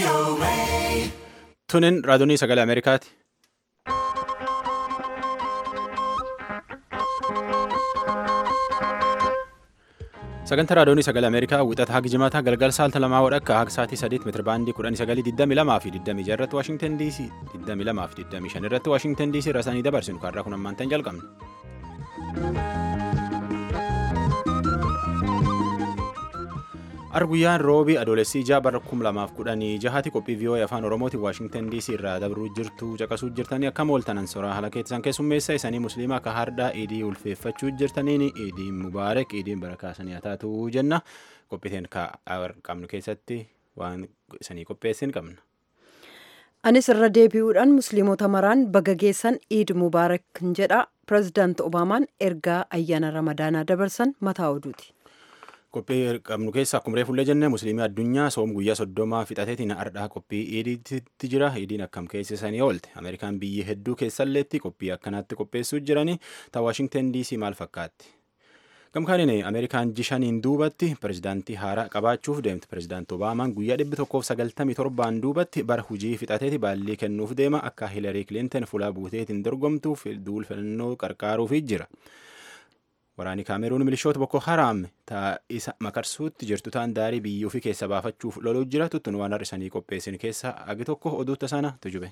Tunin raadiyoo sagalee Ameerikaati. Sagantaa raadiyoo sagalee Ameerikaa wixata haga jimaataa galgal saalta lamaa wadhakka haga sa'aatii 8 meetira baandii 1922 fi 26 irratti Waashingtan DC 22 fi 25 irratti Waashingtan DC irraa isaanii dabarsinu kaarraa kun ammaantan jalqabne. Arguyyaan roobii adoolessii ijaa bara 2016 qophii VOA afaan Oromootiin Waashingtan DC irraa dabruu jirtu caqasuu jirtanii akkam ooltanan soraa haala keessan keessummeessa isanii musliimaa akka hardaa iidii ulfeeffachuu jirtaniin iidiin mubaarak iidiin barakaasanii haa taatu jenna qophiiteen qabnu keessatti waan isanii qopheessin qabna. Anis irra deebi'uudhaan musliimota maraan baga geessan iid mubaarak jedha pirezidaanti Obaamaan ergaa ayyaana ramadaanaa dabarsan mataa oduuti. Qophii qabnu keessa akkuma reefullee jenne musliimii addunyaa soom guyyaa 30 fixateetiin ardhaa qophii iidiitti jira. Iidiin akkam keessisanii oolte Ameerikaan biyyi hedduu keessalleetti qophii akkanaatti qopheessuu jiranii ta Waashingtan DC maal fakkaatti? Gamkaaniin Ameerikaan jishaniin duubatti pirezidaantii haaraa qabaachuuf deemte. Pirezidaanti Obaamaan guyyaa 197 duubatti bara hujii fixateeti baallii kennuuf deema akka Hilarii Kilinton fuula buuteetiin dorgomtuuf duul filannoo qarqaaruufi jira. Waraanni Kaameruun milishoota Boko Haram isa makarsuutti jirtu ta'an daarii biyyuu fi keessa baafachuuf loluu jira. Tuttun waan har'isanii qopheessin keessa agi tokko oduutta sana tujube.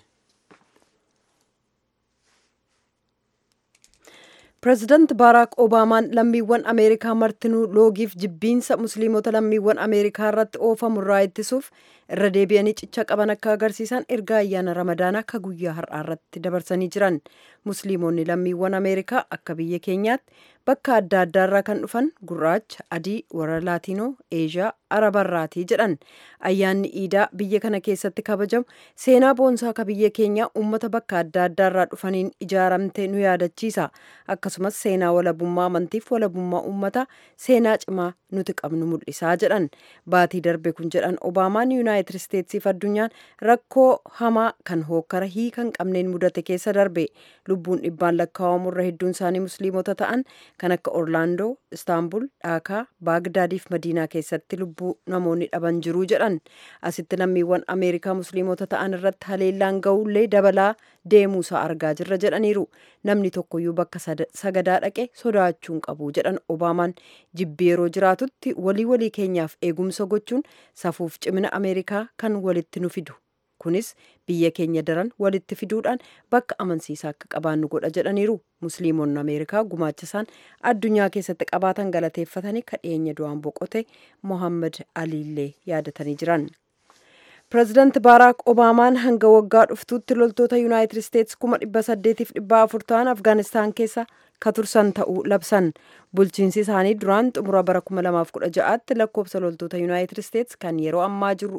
Pireezidaanti Baaraak Obaamaan lammiiwwan Ameerikaa martinuu loogiif jibbiinsa musliimota lammiiwwan Ameerikaa irratti oofamu irraa ittisuuf irra deebi'anii cicha qaban akka agarsiisan ergaa ayyaana ramadaanaa akka guyyaa har'aa irratti dabarsanii jiran. Musliimonni lammiiwwan Ameerikaa akka biyya keenyaatti bakka adda addaarraa kan dhufan gurraacha, adii, warra laatiinoo, eeshiyaa, arabarraatii jedhan. Ayyaanni iidaa biyya kana keessatti kabajamu seenaa boonsaa akka biyya keenyaa uummata bakka adda addaarraa dhufaniin ijaaramte nu yaadachiisa. Akkasumas seenaa walabummaa amantiif walabummaa uummataa seenaa cimaa nuti qabnu mul'isaa jedhan. Baatii darbe kun jedhan Obaamaan Yuunaayitid Isteetsiif addunyaan rakkoo hamaa kan hookkara hiikan qabneen mudate keessa darbe. Lubbuun dhibbaan lakkaawamurra hedduun isaanii musliimota ta'an kan akka Orlaandoo, Istaanbul, Dhaakaa, Baagdaadiif Madiinaa keessatti lubbuu namoonni dhaban jiru jedhan. Asitti lammiiwwan Ameerikaa musliimota ta'an irratti haleellaan ga'ullee dabalaa deemuusaa argaa jirra jedhaniiru. Namni tokkoyyuu bakka sagadaa dhaqe sodaachuun qabu jedhan Obaamaan. Jibbi yeroo jiraatutti walii keenyaaf eegumsa gochuun safuuf cimina Ameerikaa kan walitti nu fidu. Kunis biyya keenya daran walitti fiduudhaan bakka amansiisaa akka qabaannu godha jedhaniiru. Musliimonni Ameerikaa gumaacha isaan addunyaa keessatti qabaatan galateeffatanii kadheenya du'aan boqote Mohammad Aliillee yaadatanii jiran. Pireezidaanti Baaraak Obaamaan hanga waggaa dhuftuutti loltoota Yuunaayitid Isteetsi 800,400 ta'an Afgaanistaan keessa ka tursan ta'uu labsan. Bulchiinsi isaanii duraan xumura bara 2016tti lakkoofsa loltoota Yuunaayitid Isteetsi kan yeroo ammaa jiru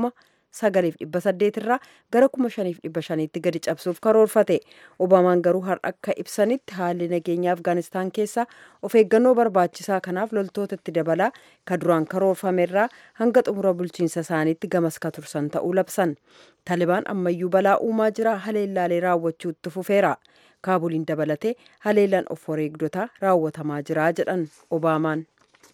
9,800 irraa gara 5,500tti gadi cabsuuf karoorfate. Obaamaan garuu har'a akka ibsanitti haalli nageenya Afgaanistaan keessaa of eeggannoo barbaachisaa kanaaf loltoota itti dabalaa ka duraan karoorfamerraa hanga xumura bulchiinsa isaaniitti gamas ka tursan ta'uu labsan. Taalibaan ammayyuu balaa uumaa jira haleellaalee raawwachuutti fufeera. Kaabuliin dabalatee haleellaan of wareegdotaa raawwatamaa jira jedhan Obaamaan.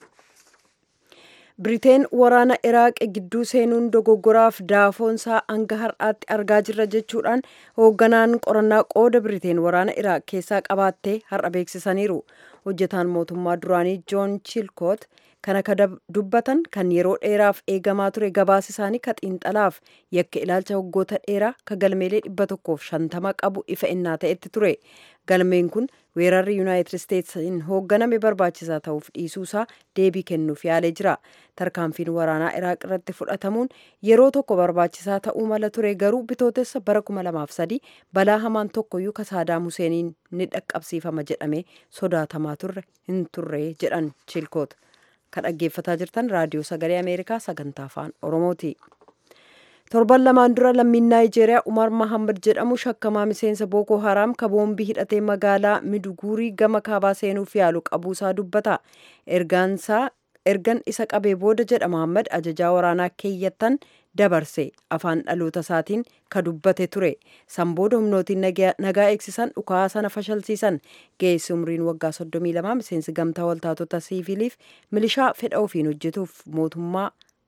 Biriteen waraana Iraaq gidduu seenuun dogoggoraaf daafoonsaa hanga har'aatti argaa jirra jechuudhaan hoogganaan qorannaa qooda Biriteen waraana Iraaq keessaa qabaattee har'a beeksisaniiru. Hojjetaan mootummaa duraanii Joon Chilkoot kan akka dubbatan kan yeroo dheeraaf eegamaa ture gabaasa isaanii ka xiinxalaaf yakka ilaalcha waggoota dheeraa ka galmeelee 150 qabu ifa innaa ta'etti ture. Galmeen kun weerarri Yuunaayitid Isteetsiin hoogganame barbaachisaa ta'uuf dhiisuusaa deebii kennuuf yaalee jira. Tarkaanfiin waraanaa Iraaq irratti fudhatamuun yeroo tokko barbaachisaa ta'uu mala ture garuu bitootessa bara 2003 balaa hamaan tokkoyyuu ka Saadaam Huseeniin ni dhaqqabsiifama jedhamee sodaatamaa hin turre jedhan Chilkoot. Kan dhaggeeffataa jirtan raadiyoo sagalee Ameerikaa sagantaa afaan Oromooti. Torban lamaan dura lammiin Naayijeeriyaa Umar Mahammad jedhamu shakkamaa miseensa Booko Haraam ka boombii hidhatee magaalaa Miduguurii gama kaabaa seenuuf yaalu qabuusaa dubbata. Ergan isa qabee booda jedha Mahammad ajajaa waraanaa keeyyattan dabarse afaan dhaloota isaatiin ka dubbate ture. San booda humnootiin nagaa eegsisan dhukaa sana fashalsiisan. Geessi umriin waggaa 32 miseensi gamtaa waltaatota siviiliif milishaa fedha ofiin hojjetuuf mootummaa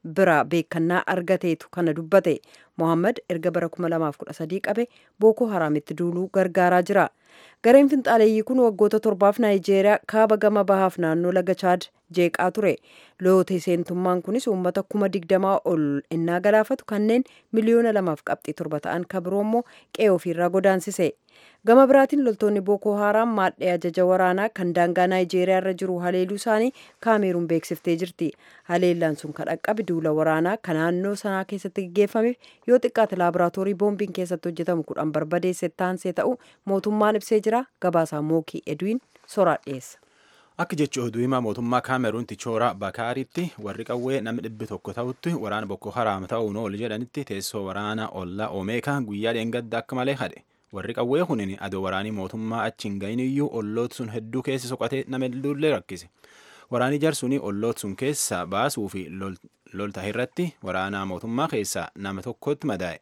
biraa beekannaa argateetu kana dubbate. Mohammad erga bara 2013 qabe Booko Haraamitti duuluu gargaaraa jira. Gareen finxaaleeyyii kun waggoota 7 Naayijeeriyaa kaaba gama bahaaf naannoo laga Chaad jeeqaa ture. Loote seentummaan kunis uummata 20,000 ol innaa galaafatu kanneen miliyoona 2.7 ta'an kabiroo immoo qe'ee ofiirraa godaansise. Gama biraatiin loltoonni Booko Haraam maadhee ajaja waraanaa kan daangaa Naayijeeriyaa irra jiru haleeluu isaanii Kaameruun beeksiftee jirti. Haleellaan sun kan dhaqqabe duula waraanaa kan naannoo sanaa keessatti gaggeeffame yoo xiqqaate laaboraatoorii boombiin keessatti hojjetamu 10 barbadeesse taansee ta'u mootummaan ibsee jira. Gabaasaa Mookii Edwiin soraa dhiyeessa. Akka jecha oduu himaa mootummaa Kaameruun Tichoora Bakaaritti warri qawwee namni 100 ta'utti waraana Booko Haraam ta'uun ol jedhanitti teessoo waraana ollaa Omeekaa guyyaa dheengadda akka malee hadhe. Warri qawwee kunin adoo waraanii mootummaa achi hin gahin iyyuu olloot sun hedduu keessa soqatee nama hedduullee rakkise. Waraanii jarsuun olloot sun keessa baasuu fi lolta irratti waraanaa mootummaa keessaa nama tokkotti madaa'e.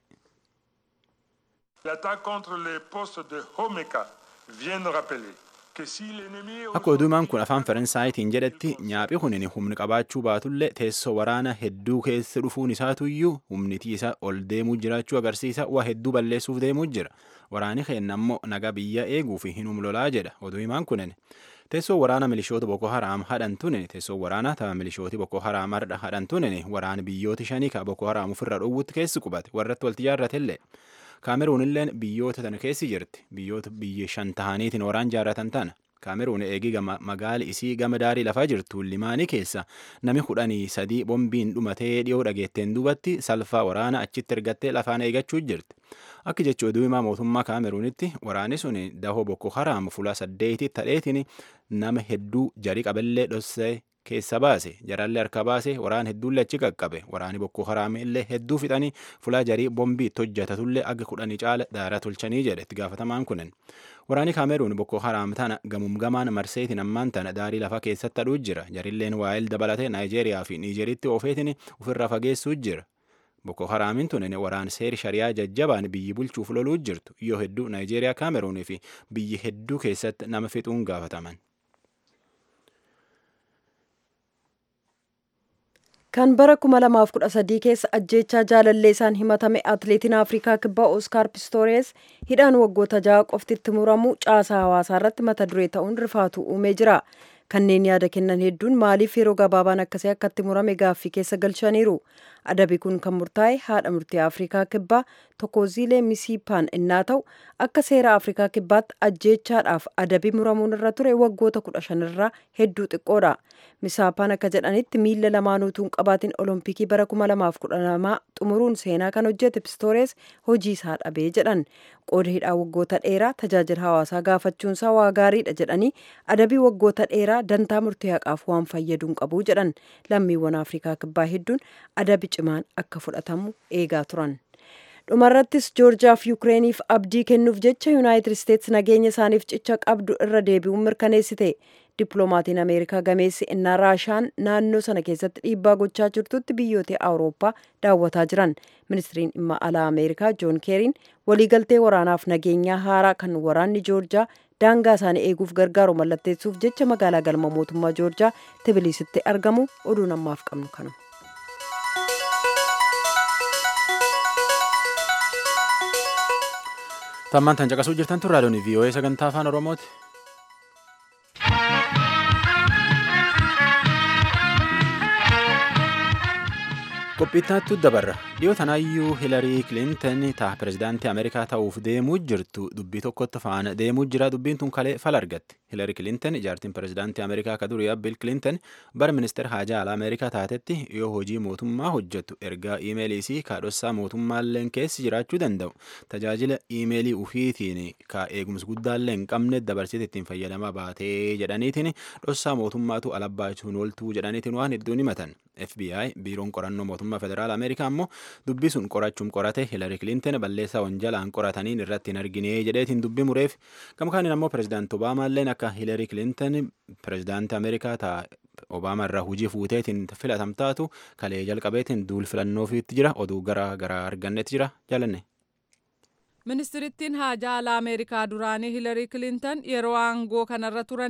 L'attaque contre les postes de Homeka vient de rappeler. Akka oduumaan kun afaan Faransaayitiin jedhetti nyaaphi kunin humni qabaachuu baatullee teessoo waraana hedduu keessa dhufuun isaatuyyuu humnitii isa ol deemuu jiraachuu agarsiisa waa hedduu balleessuuf deemuu jira. Waraani keenya ammoo nagaa biyya eeguu fi hin humlolaa jedha oduu himaan kunin. Teessoo waraana milishoota Booko Haraam hadhan tunin teessoo waraanaa tapha milishooti Booko Haraam har'a hadhan tunin waraana biyyooti shanii ka Booko Haraam ofirra dhowwutti keessi qubate warratti walti jaarratellee. Kaameruun illeen biyyoota tana keessi jirti. Biyyoota biyya 5 tahaniitiin waraan jaarratan tana. Kaameruun eegii magaali isii gama daarii lafaa jirtu limaanii keessa nami 13 bombiin dhumatee dhiyoo dhageetteen duubatti salphaa waraana achitti ergattee lafaan eegachuu jirti. Akka jecha oduu himaa mootummaa Kaameruunitti waraanni sun dahoo Booko Haraam fuula 8 tadheetiin nama hedduu jarii qabellee dhossee keessa baase jarallee harka baase waraan hedduullee achi qaqqabe waraani Booko Haraam illee hedduu fixanii fulaa jarii bombii itti hojjetatullee aga 10 caala daaraa tolchanii jedhe itti gaafatamaan kunin. Waraani Kaameruun Booko Haraam tana gamumgamaan marseetiin ammaan tana daarii lafa keessatti hadhuu jira. Jarilleen waa'eel dabalatee Naayijeeriyaa fi Niijeriitti oofeetiin ofirra fageessuu jira. Booko Haraamiin tunin waraan seeri shariyaa jajjabaan biyyi bulchuuf loluu jirtu yoo hedduu Naayijeeriyaa Kaameruunii fi biyyi hedduu keessatti nama fixuun gaafataman. Kan bara 2013 keessa ajjeechaa jaalallee isaan himatame atileetiin Afrikaa kibbaa Oskaar Pistoores hidhaan waggoota 6 qoftitti muramu caasaa hawaasaa irratti mata duree ta'uun rifaatu uumee jira. Kanneen yaada kennan hedduun maaliif yeroo gabaabaan akkasii akkatti murame gaaffii keessa galchaniiru. Adabi kun kan murtaa'e haadha murtii Afrikaa kibbaa Tokkoziilee Misiipaan innaa ta'u akka seera Afrikaa kibbaatti ajjeechaadhaaf adabi muramuun irra ture waggoota 15 irraa hedduu xiqqoodha. Misaapaan akka jedhanitti miila lamaanuutuun qabaatiin olompikii bara 2012 xumuruun seenaa kan hojjete Pistoores hojii isaa dhabee jedhan. Qooda hidhaa waggoota dheeraa tajaajila hawaasaa gaafachuunsaa waa gaariidha jedhanii adabii waggoota dheeraa dantaa murtii haqaaf waan fayyaduun qabu jedhan. Lammiiwwan Afrikaa kibbaa hedduun adabi cimaan akka fudhatamu eegaa turan. Dhumarrattis Joorjiyaaf Yukireeniif abdii kennuuf jecha Yuunaayitid Isteetsi nageenya isaaniif cicha qabdu irra deebi'uun mirkaneessite. Dippiloomatiin Ameerikaa gameessi innaa Raashaan naannoo sana keessatti dhiibbaa gochaa jirtutti biyyoota Awurooppaa daawwataa jiran. Ministiriin dhimma alaa Ameerikaa Joon Keeriin waliigaltee waraanaaf nageenyaa haaraa kan waraanni Joorjiyaa daangaa isaanii eeguuf gargaaru mallatteessuuf jecha magaalaa galma mootummaa Joorjiyaa Tibiliisitti argamu oduun ammaaf qabnu kanuma. Tammaan tan caqasuu jirtan tun raadiyoon VOA sagantaa afaan Oromooti. Qophiittaattu dabarra dhiyoo tanaayyuu Hilarii Kilintan ta'a pirezidaantii Ameerikaa ta'uuf deemuu jirtu dubbii tokkotti faana deemuu jira dubbiin tun kalee fala argatte. Hilarii Kilintan ijaartiin pirezidaantii Ameerikaa ka durii Bill Kilintan bara ministeera haajaa alaa Ameerikaa taatetti yoo hojii mootummaa hojjettu ergaa iimeelii kaadhossaa mootummaalleen keessi jiraachuu danda'u tajaajila iimeelii ufiitiin ka eegumsi guddaallee hin qabne dabarsite ittiin fayyadamaa baatee jedhaniitiin dhossaa mootummaatu alabbaachuun ooltuu jedhaniitiin waan hedduun himatan. FBI biiroon qorannoo mootummaa federaala Ameerikaa ammoo dubbii sun qorachuun qorate Hilarii Kilintan balleessaa wanjalaan qorataniin irratti hin argine jedheetiin dubbii mureef gama kaaniin ammoo pirezidaantii Obaamaalleen akka Hilarii Kilintan pirezidaantii Ameerikaa ta'a Obaamaa irraa hujii fuuteetiin filatamtaatu kalee jalqabeetiin duul filannoo ofiitti jira oduu garaa argannetti jira jaalanne. Ministirittiin haajaa alaa Ameerikaa duraanii Hilarii Kilintan yeroo aangoo kanarra turanitti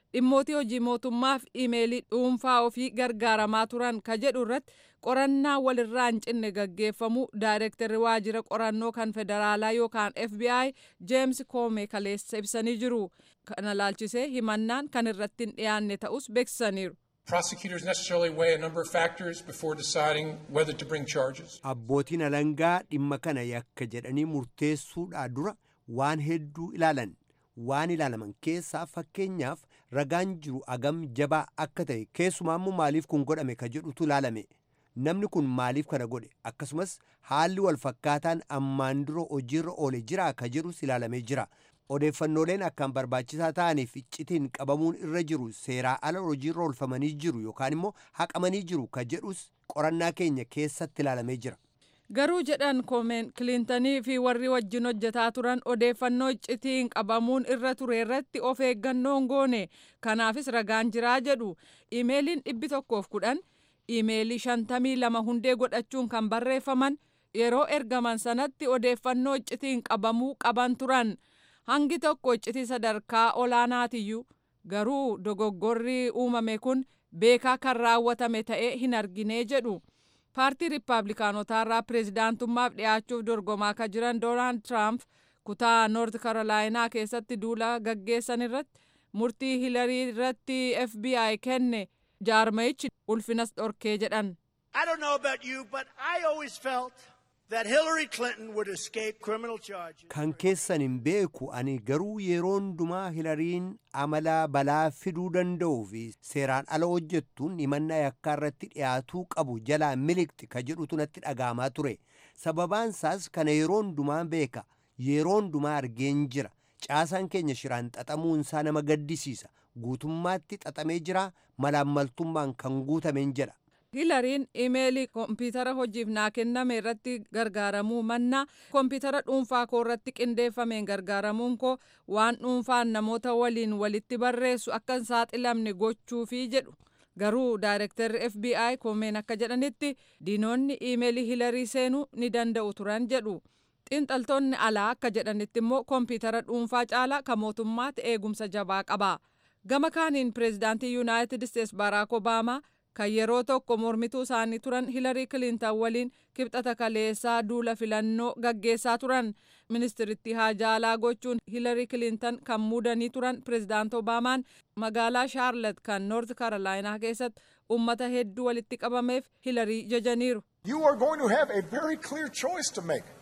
dhimmootii hojii mootummaaf iimeelii dhuunfaa ofii gargaaramaa turan ka jedhu irratti qorannaa walirraa hin cinne gaggeeffamu daayirektarri waajjira qorannoo kan federaalaa yookaan FBI James Comey kaleessa ibsanii jiru. Kana laalchisee himannaan kan irratti hin dhiyaanne ta'us beeksisaniiru. Prosecutors necessarily weigh a number of factors before deciding whether to bring charges. Abbootiin alangaa dhimma kana yakka jedhanii murteessuudhaa dura waan hedduu ilaalan. Waan ilaalaman keessaa fakkeenyaaf ragaan jiru agam jabaa akka ta'e keessumaa immoo maaliif kun godhame ka jedhutu ilaalame. Namni kun maaliif kana godhe akkasumas haalli wal fakkaataan ammaan dura hojiirra oole jira ka jedhus ilaalamee jira. Odeeffannooleen akkaan barbaachisaa ta'aniif iccitiin qabamuun irra jiru seeraa ala hojiirra oolfamanii jiru yookaan immoo haqamanii jiru ka jedhus qorannaa keenya keessatti ilaalamee jira. Garuu jedhan Koomeen Kiliintanii fi warri wajjin hojjetaa turan odeeffannoo iccitiin qabamuun irra ture irratti of eeggannoon goone kanaafis ragaan jiraa jedhu. Iimeeliin 110 iimeelii 52 hundee godhachuun kan barreeffaman yeroo ergaman sanatti odeeffannoo iccitiin qabamuu qaban turan. Hangi tokko iccitii sadarkaa olaanaatiyyuu garuu dogoggorri uumame kun beekaa kan raawwatame ta'ee hin argine jedhu. Paartii Riippaabilikaanotaa irraa pireezidaantummaaf dhiyaachuuf dorgomaa kan jiran Doonaald Tiraamp kutaa Noort Karolaayinaa keessatti duula gaggeessan irratti murtii Hilarii irratti FBI kenne jaarmayichi ulfinas dhorkee jedhan. I don't know about you, but I always felt that Hillary Clinton would escape criminal charges. Kan keessan hin beeku ani garuu yeroo hundumaa Hilariin amala balaa fiduu danda'uu fi seeraan ala hojjettuun himannaa yakkaa irratti dhiyaatuu qabu jalaa miliqxi ka jedhutu natti dhaga'amaa ture. Sababaan isaas kana yeroo hundumaa beeka, yeroo hundumaa argeen jira. Caasaan keenya shiraan xaxamuun isaa nama gaddisiisa. Guutummaatti xaxamee jira, malaammaltummaan kan guutameen jedha. Hilariin iimeelii kompiitara hojiif naa kenname irratti gargaaramuu manna kompiitara dhuunfaa koo irratti qindeeffameen gargaaramuun koo waan dhuunfaan namoota waliin walitti barreessu akka hin saaxilamne gochuufi jedhu. Garuu daayirektarri FBI Koomeen akka jedhanitti diinonni iimeelii Hilarii seenuu ni danda'u turan jedhu. Xiinxaltoonni alaa akka jedhanitti immoo kompiitara dhuunfaa caalaa kan mootummaatti eegumsa jabaa qaba. Gama kaaniin pireezidaantii Yuunaayitid Isteets Baraak Obaamaa kan yeroo tokko mormituu isaanii turan Hilarii Kiliintan waliin kibxata kaleessaa duula filannoo gaggeessaa turan. Ministiritti haajaalaa gochuun Hilarii Kiliintan kan muudanii turan pireezidaant Obaamaan magaalaa Shaarlet kan Noort Karolaayinaa keessatti uummata hedduu walitti qabameef Hilarii jajaniiru. You are going to have a very clear choice to make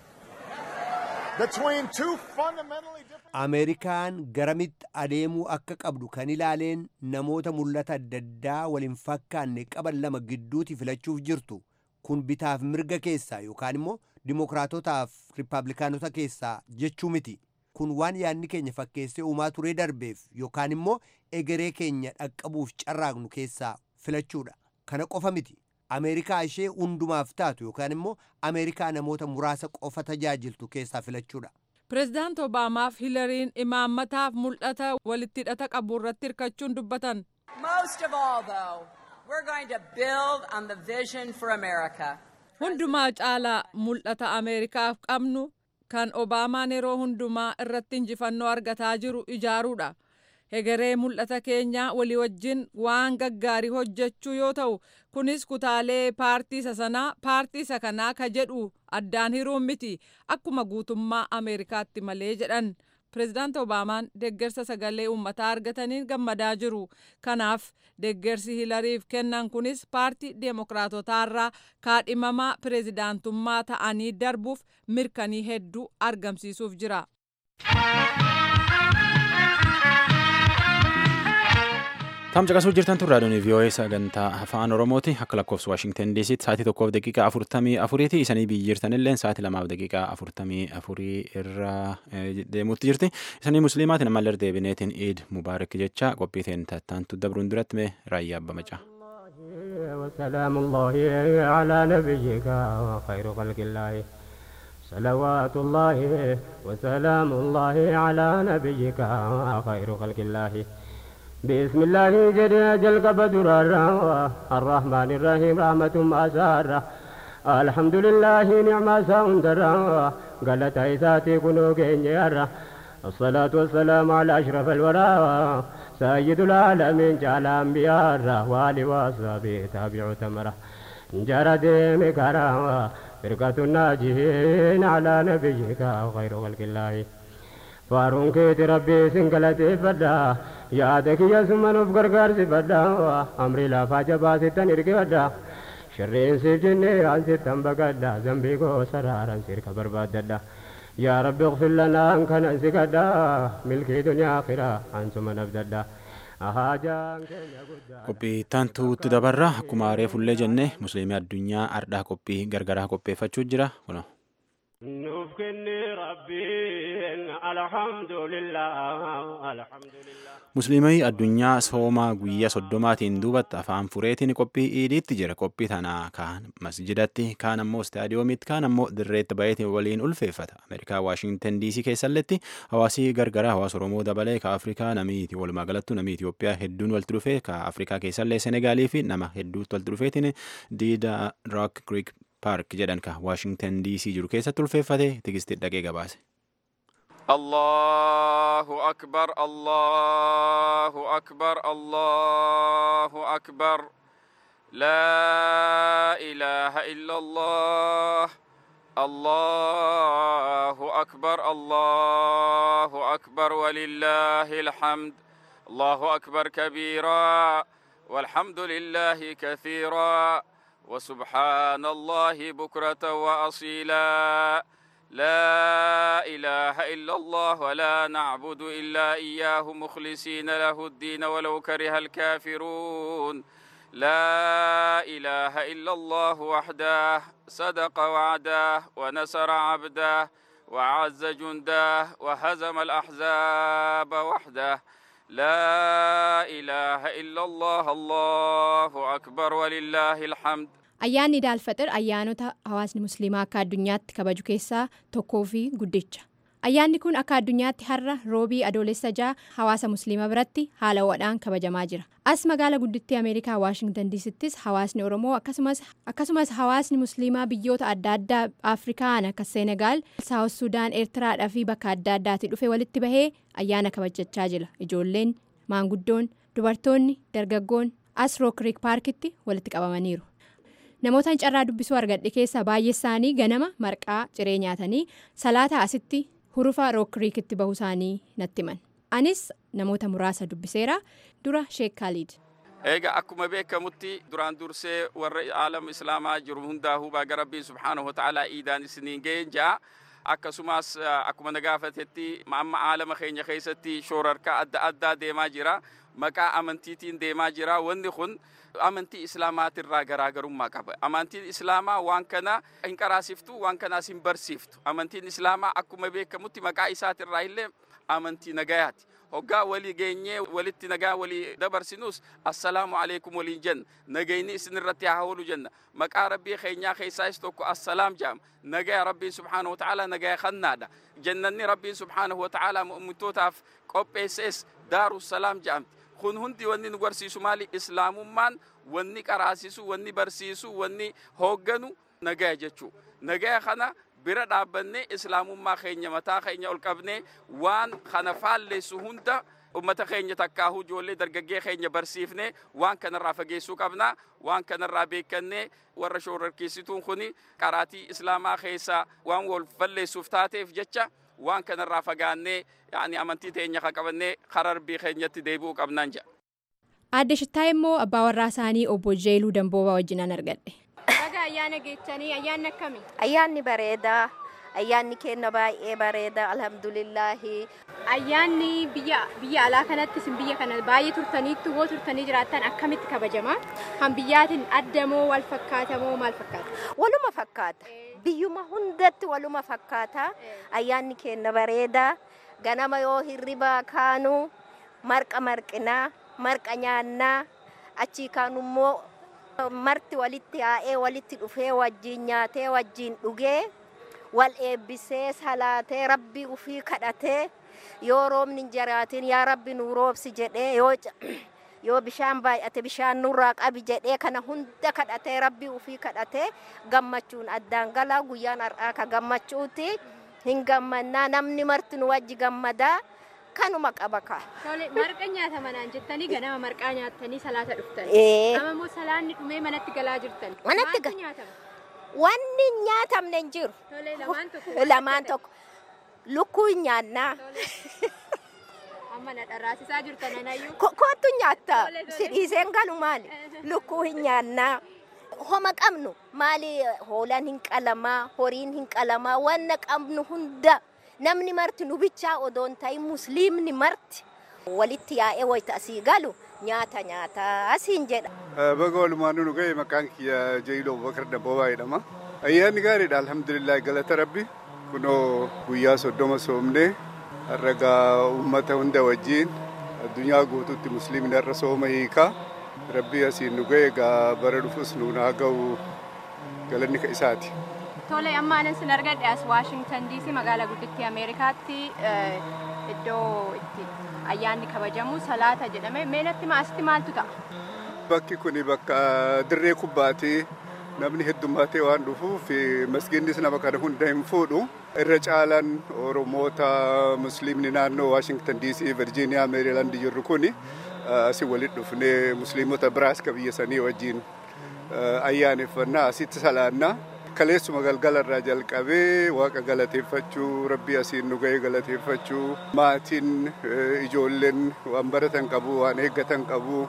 between two fundamentally different. Ameerikaan garamitti adeemuu akka qabdu kan ilaaleen namoota mul'ata adda addaa waliin fakkaanne qaban lama gidduutti filachuuf jirtu. Kun bitaaf mirga keessaa yookaan immoo Dimookiraatotaaf Riippaabilikaanota keessaa jechuu miti. Kun waan yaadni keenya fakkeessee uumaa turee darbeef yookaan immoo egeree keenya dhaqqabuuf carraaqnu keessaa filachuudha. Kana qofa miti. Ameerikaa ishee hundumaaf taatu yookaan immoo Ameerikaa namoota muraasa qofa tajaajiltu keessaa filachuudha. Pireezidaant Obaamaaf Hilariin imaammataaf mul'ata walitti hidhata qabu irratti hirkachuun dubbatan. Most of all though, we're going to build on the vision for America. Hundumaa caalaa mul'ata Ameerikaaf qabnu kan Obaamaan yeroo hundumaa irratti injifannoo argataa jiru ijaaruudha. Hegeree mul'ata keenyaa walii wajjin waan gaggaarii hojjechuu yoo ta'u kunis kutaalee paartii sanaa paartii isa kanaa ka jedhu addaan hiruun miti akkuma guutummaa Ameerikaatti malee jedhan. Pireezidaant Obaamaan deeggarsa sagalee uummataa argataniin gammadaa jiru. Kanaaf deeggarsi Hilariif kennan kunis paartii Dimookiraatotaa irraa kaadhimamaa pireezidaantummaa ta'anii darbuuf mirkanii hedduu argamsiisuuf jira. Tamcaqasuu jirtan tun raadiyoon VOA sagantaa afaan Oromooti akka lakkoofsa Waashingtan DC'tti sa'aatii 1:44 isanii biyyi jirtanillee sa'aatii 2:44 irra deemuutti jirti. Isanii musliimaatiin ammallee deebineetiin Eid Mubaarak jecha qophii ta'een tattaantu dabruun duratti mee raayyaa abba macaa. وسلام الله على نبيك وخير خلق الله صلوات الله وسلام الله على نبيك وخير خلق الله بسم الله جل قبدر الرحمن الرحيم رحمة مسارة الحمد لله نعم ساندرا قالت عيساتي كنو كنجارة الصلاة والسلام على أشرف الورى سيد العالمين جعل أنبياء والي وصحبه تابع تمره جرد مكرا فرقة الناجين على نبيك خير خلق الله فارون كيت ربي سنقلتي فدا يادك يا سمن بقرقر سفدا أمري لا فاجبا ستن إرقي فدا شرين سجني عن ستن بقدا زنبيكو سرارا سيرك برباد يا رب اغفر لنا أنك نسكدا ملكي دنيا آخرة أنتم نبددا qophii taantuutti dabarra akkuma reefullee jenne musliimii addunyaa ardhaa qophii gargaraa qopheeffachuu jira kuno. nuuf kenni rabbiin alhamdulillah. Musliimii addunyaa soomaa guyyaa 30tiin duubatti afaan fureetiin qophii iidiitti jira. Qophii tanaa kaan masjidatti kaan ammoo istaadiyoomitti kaan ammoo dirreetti baay'eetiin waliin ulfeeffata. Ameerikaa Waashingtan DC keessalletti hawaasii gargaraa hawaasa Oromoo dabalee ka Afrikaa namiiti walumaa galattu namni Itoophiyaa hedduun walitti dhufee ka Afrikaa keessallee Senegaalii fi nama hedduutti walitti dhufeetiin diida Rock Creek Park jedhan ka Waashingtan DC jiru keessatti ulfeeffate tigisti dhaqee gabaase. الله أكبر الله أكبر الله أكبر لا إله إلا الله الله أكبر الله أكبر ولله الحمد الله أكبر كبيرا والحمد لله كثيرا وسبحان الله بكرة وأصيلا لا إله إلا الله ولا نعبد إلا إياه مخلصين له الدين ولو كره الكافرون لا إله إلا الله وحده صدق وعده ونصر عبده وعز جنده وهزم الأحزاب وحده لا إله إلا الله الله أكبر ولله الحمد. Ayyaanni Idil-Fixir ayyaanota hawaasni musliimaa akka addunyaatti kabaju keessaa tokkoo fi guddicha. Ayyaanni kun akka addunyaatti har'a roobii adoolessa 6 hawaasa musliimaa biratti haala ho'aadhaan kabajamaa jira. As magaala guddittii Ameerikaa Waashingtan DC'ttis hawaasni Oromoo akkasumas hawaasni musliimaa biyyoota adda addaa Afrikaan akka Senegaal, Saawus Sudaan, Eertiraadhaa fi bakka adda addaatti dhufe walitti bahee ayyaana kabajachaa jira. Ijoolleen, maanguddoon, dubartoonni, dargaggoon as Rock Creek Parkitti walitti qabamaniiru. Namootaan carraa dubbisuu argadhe keessaa baay'ee isaanii ganama marqaa ciree nyaatanii salaata asitti hurufa Rock Creekitti bahuu isaanii natti himan. Anis namoota muraasa dubbiseera. Dura Sheek Khalid. Eega akkuma beekamutti duraan dursee warra aalam islaamaa jiru hundaa'uu baga rabbiin subhaanahu wa ta'aalaa iidaan isiniin ga'een ja'a. Akkasumas akkuma nagaafatetti amma aalama keenya keessatti shoorarkaa adda addaa deemaa jira. Maqaa amantiitiin deemaa jira. Wanni kun amantii islaamaatirraa garaagarummaa qaba. Amantiin islaamaa waan kana hin qaraasiftu, waan kanaas hin barsiiftu. Amantiin islaamaa akkuma beekamutti maqaa isaatirraa illee amantii nagayaati. Hoggaa walii geenyee walitti nagaa walii dabarsinus assalaamu alaykum waliin jenna. Nagayni isinirratti haa oolu jenna. Maqaa rabbii keenyaa keessaas tokko assalaam jedhama. Nagaya rabbiin subhaanahu wa ta'aalaa nagaya kannaadha. Jannanni rabbiin subhaanahu wa ta'aalaa mu'mintootaaf qopheessees daarussalaam jedhamti. Kun hundi wanni nu barsiisu maali? Islaamummaan wanni qaraasisu, wanni barsiisu, wanni hoogganu nagaya jechuu. Nagaya kana bira dhaabbannee islaamummaa keenya mataa keenya ol qabnee waan kana faalleessu hunda ummata keenya takkaahuu ijoollee dargaggee keenya barsiifnee waan kanarraa fageessuu qabna. Waan kanarraa beekannee warra shoorarkeessituun kuni qaraatii islaamaa keessaa waan wal falleessuuf taateef jecha waan kanarraa fagaannee amantii teenya kan qabannee karaa rabbii keenyatti deebi'uu qabnaan jedha. Aadde Shittaa immoo abbaa warraa isaanii obbo Jeeluu Damboobaa wajjinan argadhe. Baga ayyaana geechanii ayyaanni akkamii? Ayyaanni bareeda. Ayyaanni keenya baay'ee bareeda alhamdulillahi. Ayyaanni biyya alaa kanatti isin biyya kana baay'ee turtaniitti woo turtanii jiraattan akkamitti kabajama? Kan biyyaatiin adda moo wal fakkaata moo maal fakkaata? Waluma fakkaata. Biyyuma hundatti waluma fakkaata. Ayyaanni keenya bareeda. Ganama yoo hirribaa kaanu marqa marqinaa, marqa nyaannaa, achii kaanummoo marti walitti yaa'ee walitti dhufee wajjin nyaatee wajjin dhugee wal eebbisee salaatee rabbii ufii kadhatee yoo roobni hin jiraatin yaa rabbi nu roobsi jedhee yoo bishaan baay'ate bishaan nurraa qabi jedhee kana hunda kadhatee rabbii ufii kadhatee gammachuun addaan galaa guyyaan har'aa ka gammachuuti. hin gammannaa namni martinu wajji gammadaa kanuma qaba kaa. Tole marqa nyaata manaan jettanii ganama marqaa nyaattanii salaata dhuftanii. Amma immoo salaanni dhumee manatti galaa jirtan. Manatti galaa. Wanni nyaatamne hin jiru. Tole lamaan tokko. Lamaan tokko. Lukkuu nyaannaa. Amma na dharraasisaa jirtan anayyuu. Kootu nyaatta. Sidhiiseen galu maali? Lukkuu hin nyaannaa. Homa qabnu maali hoolaan hin qalamaa, horiin hin qalamaa, wanna qabnu hunda namni marti nu bichaa odoon ta'in musliimni marti walitti yaa'ee wayita asii galu nyaata asiin jedha. Baga walumaan nu ga'e maqaan kiyya Jailoo Bakar Dabbabaa jedhama. Ayyaanni gaariidha alhamdulillah galata rabbi. Kunoo guyyaa 30 soomnee har'a uummata hunda wajjin addunyaa guutuutti musliimni har'a sooma hiikaa. Rabbi asiin nu ga'e bara dhufus nuun haa ga'u galanni ka isaati. Tole amma anan sin argadhe as Washington DC magaalaa guddittii Ameerikaatti iddoo itti ayyaanni kabajamu salaata jedhame meenatti maasitti maaltu ta'a? Bakki kuni bakka dirree kubbaati namni heddummaatee waan dhufuuf masgiinnis nama kana hunda hin fuudhu. Irra caalaan Oromoota musliimni naannoo Washington DC Virginia Maryland jirru kuni asii walitti dhufnee musliimota biraas ka biyya sanii wajjin ayyaaneffannaa asitti salaannaa. Kaleessuma galgala irraa jalqabee waaqa galateeffachuu rabbii asiin nu ga'e galateeffachuu maatiin ijoolleen waan baratan qabu waan eeggatan qabu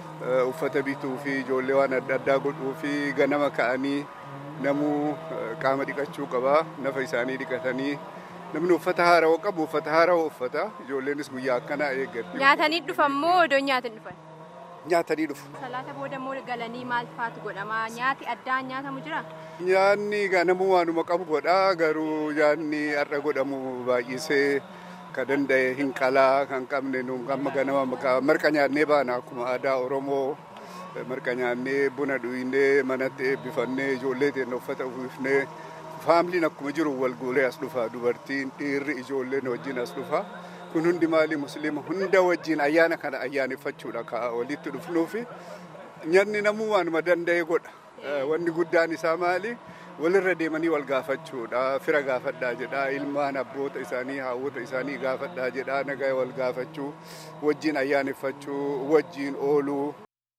uffata bituu fi ijoollee waan adda addaa godhuu fi ganama ka'anii namuu qaama dhiqachuu qaba nafa isaanii dhiqatanii namni uffata haarawaa qabu uffata haarawaa uffata ijoolleenis guyyaa akkanaa eeggatti. Nyaatanii dhufan moo odoo nyaatin dhufan? Nyaatanii dhufu. Salaata booda moo galanii maal faatu godhama? Nyaati addaan nyaatamu jira? Nyaanni ganamuu waanuma qabu godha garuu nyaanni har'a godhamu baay'isee ka danda'e hin qalaa kan qabne nuun amma ganama marqa nyaannee baana akkuma aadaa Oromoo marqa nyaannee buna dhuyinnee manatti eebbifannee ijoollee teenya uffata uffifnee faamiliin akkuma jiru wal guulee as dhufa dubartiin dhiirri ijoolleen wajjin as dhufa. Kun hundi maali musliima hunda wajjin ayyaana kana ayyaaneffachuudha ka walitti dhufnuufi nyaanni namuu waanuma danda'e godha. Wanni guddaan isaa maali walirra deemanii wal gaafachuudha fira gaafadhaa jedha ilmaan abboota isaanii haawwota isaanii gaafadhaa jedha nagaa wal gaafachuu wajjin ayyaaneffachuu wajjin ooluu.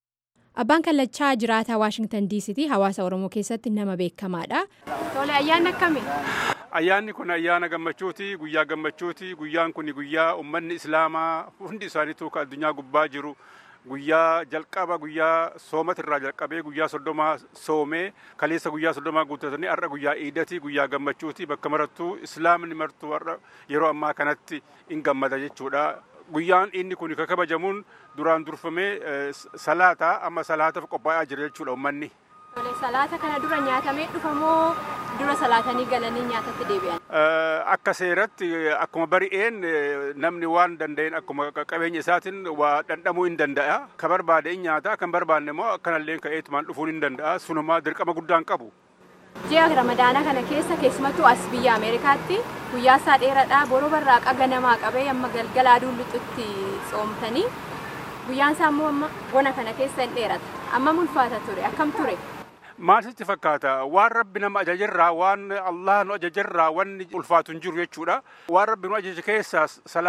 Abbaan Kallachaa jiraataa Washington DC'ti hawaasa Oromoo keessatti nama beekamaadha. Tole ayyaanni akkamii? Ayyaanni kun ayyaana gammachuuti guyyaa gammachuuti guyyaan kun guyyaa ummanni islaamaa hundi isaaniitu ka addunyaa gubbaa jiru guyyaa jalqaba guyyaa soomatirraa jalqabee guyyaa 30 soomee kaleessa guyyaa 30 guuttatanii har'a guyyaa iidati guyyaa gammachuuti bakka marattuu islaamni martuu har'a yeroo ammaa kanatti hin gammada jechuudha. Guyyaan inni kun ka kabajamuun duraan durfamee salaata amma salaataaf qophaa'aa jira jechuudha ummanni. Salaata kana dura nyaatamee dhufamoo dura salaatanii galanii nyaatatti deebi'an? Akka seeratti akkuma bari'een namni waan danda'een akkuma qabeenya isaatiin waa dhandhamuu hin danda'a. Kan barbaade hin nyaata kan barbaanne immoo akkanallee ka'eetumaan dhufuun hin danda'a. Sunumaa dirqama guddaan qabu. Ji'a Ramadaana kana keessa keessumattuu as biyya Ameerikaatti guyyaa isaa dheeraadhaa boroo barraaqa ganamaa qabee amma galgala aduun lixutti soomtanii guyyaan isaa immoo amma bona kana keessa hin dheerata. Amma ulfaata ture akkam ture? Maal sitti fakkaata waan rabbi nama ajajerraa waan Allah nu ajajerraa wanni ulfaatu hin jiru jechuudha. Waan rabbi nu ajaje keessaa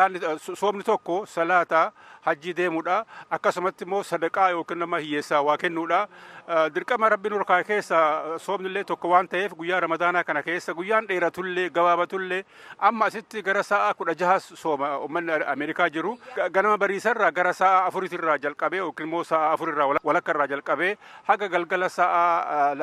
soomni tokko salaata hajjii deemuudha akkasumatti immoo sadaqaa yookiin nama hiyyeessaa waa kennuudha. Dirqama rabbi nu kaa'e keessa soomnillee tokko waan ta'eef guyyaa Ramadaanaa kana keessa guyyaan dheeratullee gabaabatullee amma asitti gara sa'a 16 sooma uummanni Ameerikaa jiru ganama bariisarraa gara sa'a 4 jalqabee yookiin immoo sa'a 4 walakkarraa jalqabee haga galgala sa'a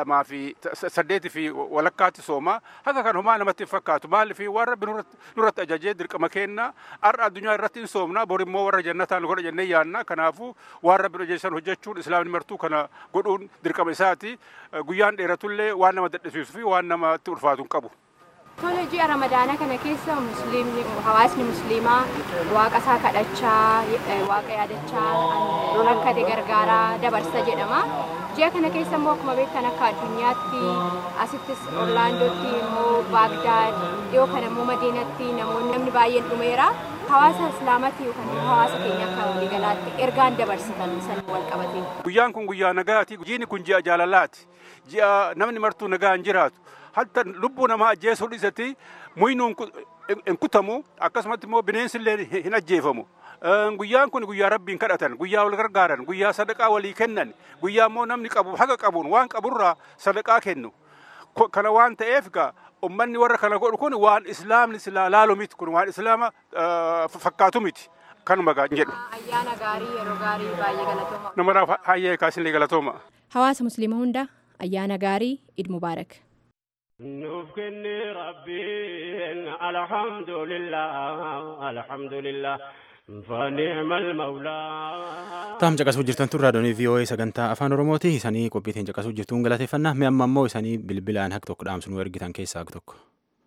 2 fi walakkaatti sooma haga kan homaa namatti fakkaatu maaliif waan rabbi nurratti ajajee dirqama kenna har'a addunyaa irratti hin soomna bor immoo warra jannataan godha jennee yaanna kanaafuu waan rabbi ajajesan hojjechuun islaamni martuu kana godhuun dirqama isaati guyyaan dheeratullee waan nama dadhabsiisuu fi waan namatti ulfaatu hin qabu. Tole ji'a Ramadaana kana keessa hawaasni musliimaa waaqa isaa kadhachaa waaqa yaadachaa rakkate gargaaraa dabarsa jedhama. Ji'a kana keessa immoo akkuma beektan akka addunyaatti asittis Orlaandootti immoo Baagdaad dhiyoo kana immoo Madiinatti namni baay'een dhumeera. Hawaasa islaamatti yookaan hawaasa keenya akka waliigalaatti ergaan dabarsitan san wal qabatee. Guyyaan kun guyyaa nagaati. Jiini kun ji'a jaalalaati. Ji'a namni martuu nagaan jiraatu. Hatta lubbuu namaa ajjeesuu dhiisatti muynuun hin kutamu akkasumatti immoo bineensillee hin ajjeefamu. Guyyaan kun guyyaa rabbiin kadhatan, guyyaa wal gargaaran, guyyaa sadaqaa walii kennan, guyyaa immoo namni qabu haga qabuun waan qaburraa sadaqaa kennu. Kana waan ta'eef ummanni warra kana godhu kun waan islaamni laalu miti, kun waan islaama fakkaatu miti. Kanuma jedhu. Ayyaana gaarii yeroo gaarii baay'ee galatooma. Namaraaf hayyee kaasinlee galatooma. Hawaasa musliima hunda ayyaana gaarii Eid Mubaarak. Nuuf kenni rabbiin alhamdulillah fani'mal mawlaa. Taam caqasuu jirtan tun raadiyoonii VOA sagantaa afaan Oromooti. Isanii qophiitiin caqasuu jirtuun galateeffannaa. Mi'a amma immoo isanii bilbilaan haq tokko dhaamsu nu ergitan keessaa haq tokko.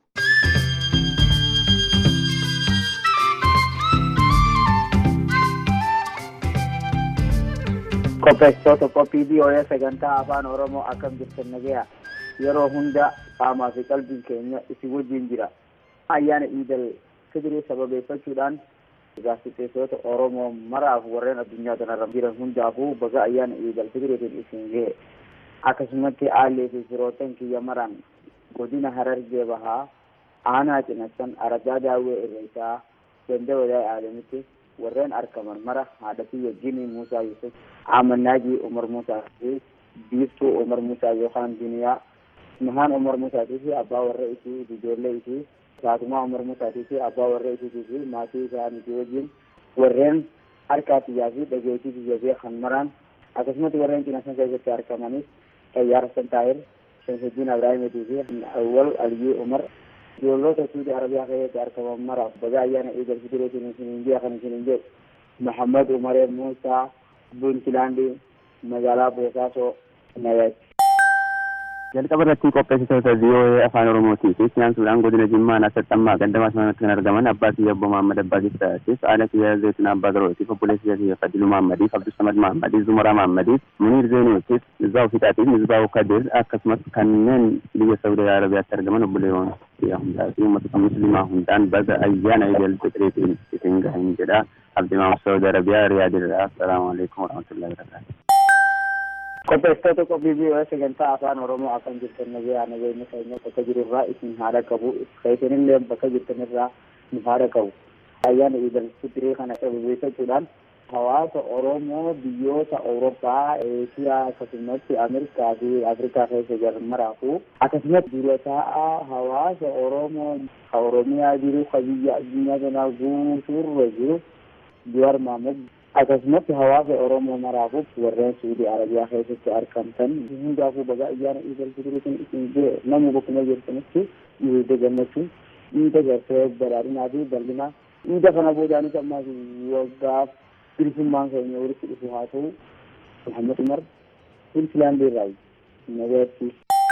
Qopheessitoota qophii VOA sagantaa afaan Oromoo akkam jirtan nagayaa. Yeroo hunda qaamaa fi qalbiin keenya isin wajjin jira. Ayyaana Iidal Fitrii sababeeffachuudhaan gaazexeessitoota Oromoo maraaf warreen addunyaa kanarra jiran hundaafuu baga ayyaana Iidal Fitiriitiin isin gahe. Akkasumatti aallee fi firootan kiyya maraan godina Harargee Bahaa aanaa Cinassan Aradaa Daawwee Irreessaa Ganda Wadaa Aadamitti warreen argaman mara haadha kiyya Jimii Muusaa Yusuf Amannaajii Umar Muusaa fi Biiftuu Umar Muusaa yookaan Duniyaa Nahaan Umar Musaatii fi abbaa warra isii ijoollee isii Faatumaa Umar Musaatii fi abbaa warra isii fi maatii isaanii wajjin warreen harkaa xiyyaa fi dhageettii biyya beekan maraan akkasumas warreen Cinassan keessatti argamanis Xayyaara Santaayir Shamsuddin Ibraahimiitii fi Awwal Aliyii Umar ijoollota Suudi Arabiyaa keessatti argaman maraaf baga ayyaana Iidal Fitiriitiin isiniin beekan isiniin jedhu Muhammad Umar Muusaa Puntlaandii magaalaa Boosaaso Nayaati. Jalqaba irratti qopheessitoota VOA afaan Oromootii fi siyaansuudhaan godina Jimmaa Naasattammaa Gandamaa Simaanatti kan argaman abbaa kiyya obbo Muhammad Abbaa Gistaatiif haadha kiyya Zeetin Abbaa Garootiif obboleessa kiyya Fadiluu Muhammadiif Abdussamad Muhammadiif Zumaraa Muhammadiif Muniir Zeenuutiif Mizbaahu Fixaatiif Mizbaahu Kadir akkasumas kanneen biyya Saudi Arabiyaatti argaman obboleewwan kiyya hundaa fi uummata musliimaa hundaan baga ayyaana Iidal Fitiriitiin isin gahan jedha. Abdii Maamud Saudi Arabiyaa Riyaadirraa. Assalaamu alaikum warahmatullahi wabarakatuh. Qopheessitoota qophii VOA sagantaa afaan Oromoo akkam jirtan nagayaa nageenyi keenya bakka jirurraa isin haadha qabu isinillee bakka jirtanirraa nu haadha qabu. Ayyaana Iidal Fitrii kana sababeeffachuudhaan hawaasa Oromoo biyyoota Awurooppaa, Eeshiyaa akkasumatti Ameerikaa fi Afrikaa keessa jiran maraafuu akkasumas dura taa'aa hawaasa Oromoo ka Oromiyaa jiru ka biyya addunyaa kanaa guutuurra jiru Jawaar Mohaammed akkasumatti hawaasa Oromoo maraafuu warreen Suudi Arabiyaa keessatti argamtan hundaafuu baga ayyaana Iidal Fitiriitiin isin gahe namni bakkuma jirtanitti dhiirota gammachuu dhiida gartee badhaadhinaa fi bal'inaa dhiida kana boodaanis ammaas waggaaf bilisummaan keenya walitti dhufu haa ta'u Muhammad Umar Puntlaandii irraa nagaatti.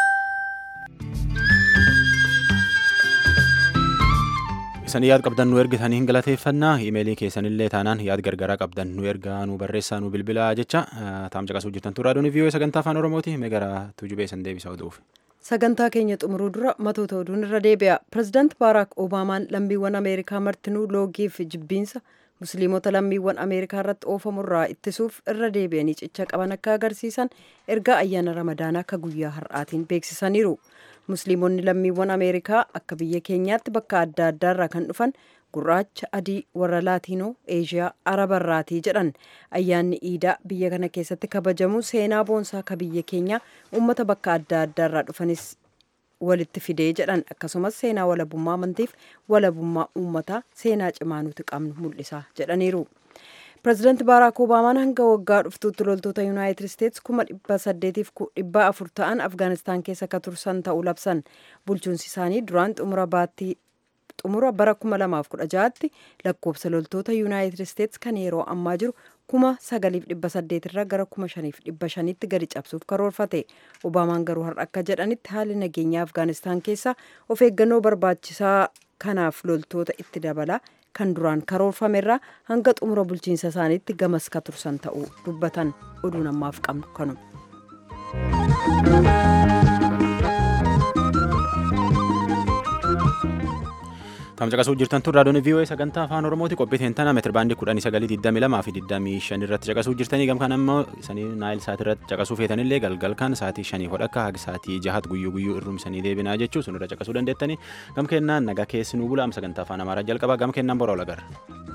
Isan yaad qabdan nu ergitanii hin galateeffannaa iimeelii keessanillee taanaan yaad gargaraa qabdan nu ergaa nu barreessaa nu bilbilaa jecha taam caqasuu jirtan tu raadiyoon VOA sagantaa afaan Oromooti mee gara tujubee san deebisaa oduuf. Sagantaa keenya xumuruu dura matoota oduun irra deebi'a. Pireezidaant Baaraak Obaamaan lammiiwwan Ameerikaa martinuu loogii fi jibbiinsa musliimota lammiiwwan Ameerikaa irratti oofamurraa ittisuuf irra deebi'anii cicha qaban akka agarsiisan ergaa ayyaana Ramadaanaa akka guyyaa har'aatiin beeksisaniiru. Musliimonni lammiiwwan Ameerikaa akka biyya keenyaatti bakka adda addaarraa kan dhufan gurraacha, adii, warra Laatiinoo, Eeshiyaa, Arabarraatii jedhan. Ayyaanni Iidaa biyya kana keessatti kabajamu seenaa boonsaa akka biyya keenyaa uummata bakka adda addaarraa dhufanis walitti fidee jedhan. Akkasumas seenaa walabummaa amantiif walabummaa uummataa seenaa cimaa nuti qabnu mul'isa jedhaniiru. Pireezidaanti Baaraak Obaamaan hanga waggaa dhuftuutti loltoota Yuunaayitid Isteetsi 800,400 ta'an Afgaanistaan keessa akka tursan ta'uu labsan. Bulchuunsi isaanii duraan xumura bara 2016tti lakkoofsa loltoota Yuunaayitid Isteetsi kan yeroo ammaa jiru 9,800 irraa gara 5,500tti gadi cabsuuf karoorfate. Obaamaan garuu har'a akka jedhanitti haalli nageenyaa Afgaanistaan keessa of eeggannoo barbaachisaa kanaaf loltoota itti dabala. Kan duraan karoorfamerraa hanga xumura bulchiinsa isaaniitti gamas ka tursan ta'uu dubbatan. Oduun ammaaf qabnu kanuma. Kam caqasuu jirtan tun raadiyoon VOA sagantaa afaan Oromooti qophiiteen tana meetira baandii 1922 fi 25 irratti caqasuu jirtanii gamkaan ammoo isanii naayil saat irratti caqasuu feetanillee galgal kan sa'aatii 5 hodhakka haga sa'aatii 6 guyyuu irrumsanii deebinaa jechuu sun irra caqasuu dandeettanii gam kennaan nagaa keessi nuu bula am sagantaa afaan Amaaraa jalqaba gam kennaan bora olagarra.